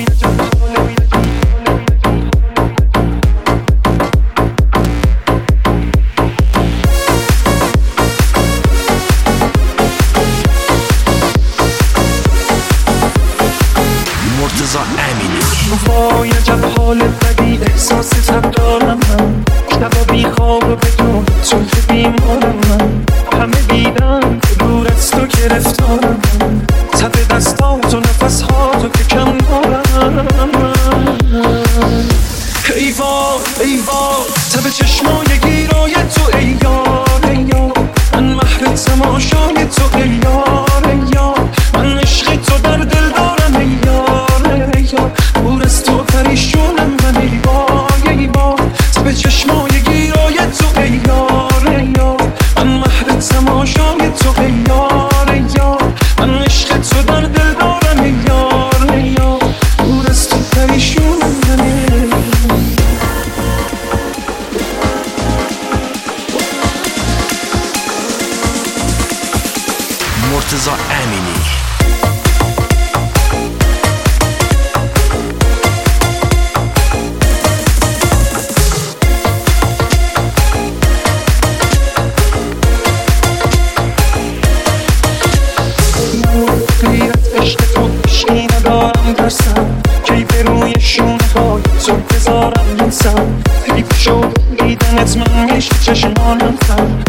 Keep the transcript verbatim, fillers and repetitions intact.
مرتضی امینی. وای عجب حال بدی احساس تب دارم من، شبا بی خواب و بدون تو که بیمارم من، همه دیدن دور از تو گرفتارم من، تب دستات و نفس ها تو که کم دارم من. ای وای ای وای تب چشمای گیرای تو ای یار ای یار، من مهر تماشای تو ای یار ای یار، من عشق تو در دل دارم ای یار ای یار، دور از تو پریشونم من ای وای ای وای تب چشمای گیرای تو ای یار ای یار، من مهر تماشای تو ای یار ای یار، من عشق تو در دل دارم ای یار ای یار، دور از تو پریشونم من ای مرتضی امینی. غیرت عشق تو عشقی ندارم ترسم، کی به روی شونه های تو بذارم نسم، حیف شد دیدنت من میشه چشمانم خم،